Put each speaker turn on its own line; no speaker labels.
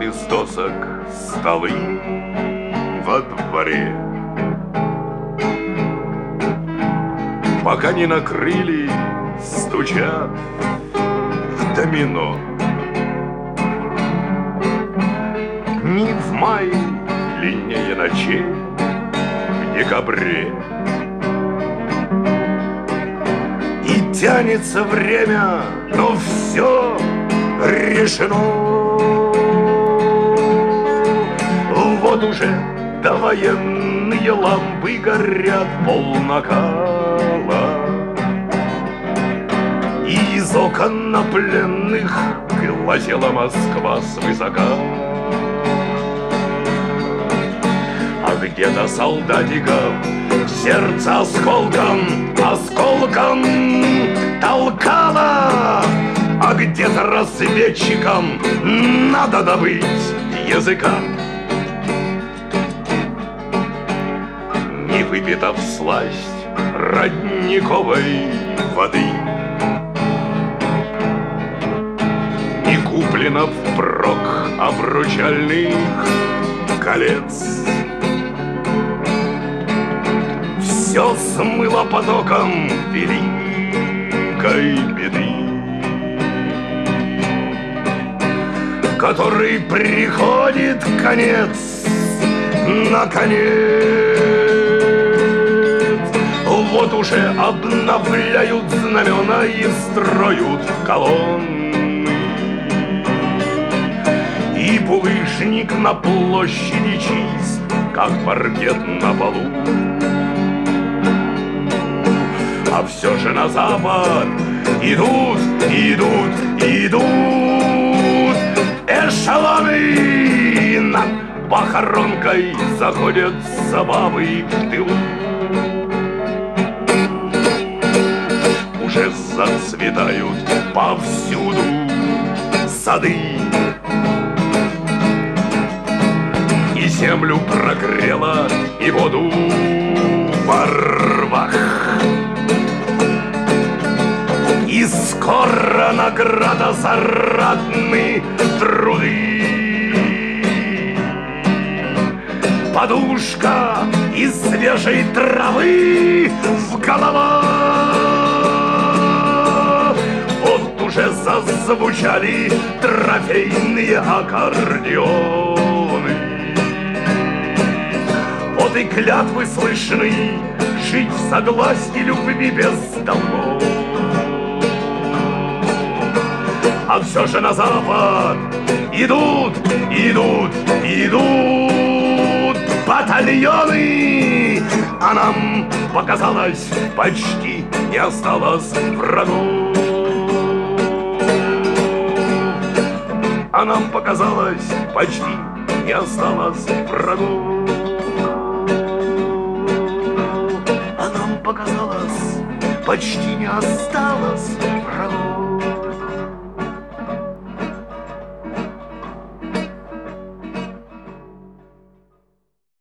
из досок столы во дворе. Пока не накрыли, стучат в домино. Ни в мае длиннее ночей в декабре. И тянется время, но все решено. Вот уже довоенные лампы горят полнакала. И из окон на пленных глазела Москва свысока. А где-то солдатиков сердце осколком толкало. А где-то разведчикам надо добыть языка. Не выпита всласть родниковой воды, не куплено впрок обручальных колец. Все смыло потоком великой беды, который приходит конец, наконец. Вот уже обновляют знамена и строят колонны, и булыжник на площади чист, как паркет на полу. А все же на запад идут эшелоны. Над похоронкой заходят забавы в тылу. Уже зацветают повсюду сады, и землю прогрела, и воду во рвах. И скоро награда за ратные труды. Подушка из свежей травы в головах. Вот уже зазвучали трофейные аккордеоны. Вот и клятвы слышны жить в согласии, любви без долгов. А все же на запад идут батальоны. А нам показалось, почти не осталось врагов. А нам показалось, почти не осталось врагов. А нам показалось, почти не осталось врагов.